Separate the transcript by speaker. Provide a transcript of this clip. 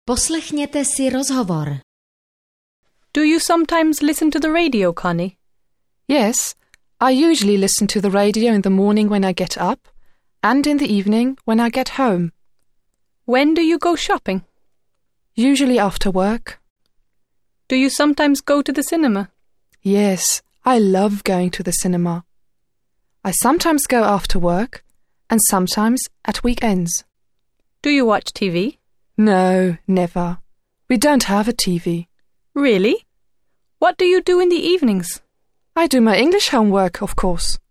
Speaker 1: Poslechněte si rozhovor.
Speaker 2: Do you sometimes listen to the radio, Connie?
Speaker 3: Yes, I usually listen to the radio in the morning when I get up and in the evening when I get home.
Speaker 2: When do you go shopping?
Speaker 3: Usually after work.
Speaker 2: Do you sometimes go to the cinema?
Speaker 3: Yes, I love going to the cinema. I sometimes go after work and sometimes at weekends.
Speaker 2: Do you watch TV?
Speaker 3: No, never. We don't have a TV.
Speaker 2: Really? What do you do in the evenings?
Speaker 3: I do my English homework, of course.